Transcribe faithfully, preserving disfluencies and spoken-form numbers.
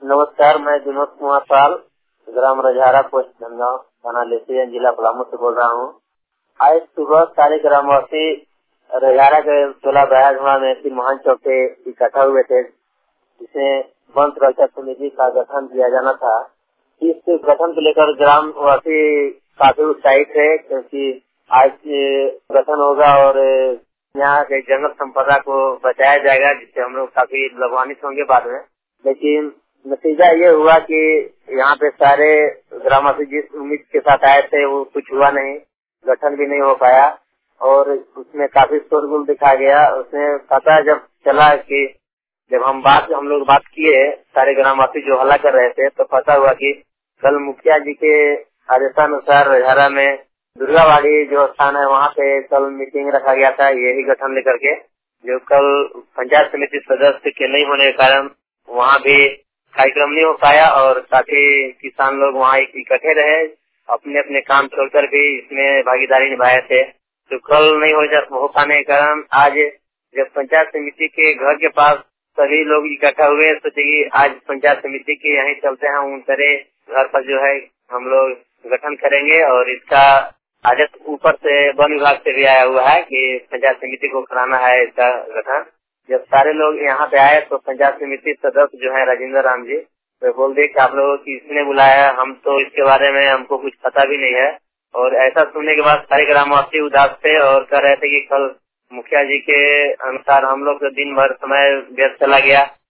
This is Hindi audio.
नमस्कार, मैं विनोद कुमार पाल, ग्राम रजहारा, पोस्ट धनगांव, थाना लेसिया, जिला पलामू से बोल रहा हूँ। आज सुबह सारे ग्रामवासी रजहारा के टोला बयाजमा में श्री महान चौक पे इकट्ठा हुए थे, जिसमें वन सुरक्षा समिति का गठन किया जाना था। इस गठन को लेकर ग्रामवासी काफी उत्साहित है, क्योंकि आज गठन होगा और यहाँ के जंगल संपदा को बचाया जाएगा, जिससे हम लोग काफी लाभान्वित होंगे बाद में। लेकिन नतीजा ये हुआ कि यहाँ पे सारे ग्रामवासी जिस उम्मीद के साथ आए थे वो कुछ हुआ नहीं, गठन भी नहीं हो पाया और उसमें काफी शोरगुल दिखा गया। उसमें पता जब चला कि जब हम बात हम लोग बात किए सारे ग्रामवासी जो हल्ला कर रहे थे, तो पता हुआ कि कल मुखिया जी के आदेशानुसार रजहारा में दुर्गावाड़ी जो स्थान है वहाँ पे कल मीटिंग रखा गया था, यही गठन लेकर के। जो कल पंचायत समिति सदस्य के नहीं होने के कारण वहाँ भी कार्यक्रम नहीं हो पाया और काफी किसान लोग वहाँ इकट्ठे रहे, अपने अपने काम छोड़कर भी इसमें भागीदारी निभाए थे। तो कल नहीं हो, हो पाने के कारण आज जब पंचायत समिति के घर के पास सभी लोग इकट्ठा हुए, सोचे कि आज पंचायत समिति के यहीं चलते हैं, उन तरह घर पर जो है हम लोग गठन करेंगे। और इसका आदेश ऊपर से वन विभाग से भी आया हुआ है कि पंचायत समिति को कराना है इसका गठन। जब सारे लोग यहाँ पे आए तो पंचायत समिति सदस्य जो है राजेंद्र राम जी, तो बोल दिए कि आप लोगों की इसने बुलाया, हम तो इसके बारे में हमको कुछ पता भी नहीं है। और ऐसा सुनने के बाद सारे ग्रामवासी उदास थे और कह रहे थे कि कल मुखिया जी के अनुसार हम लोग दिन भर समय व्यस्त चला गया,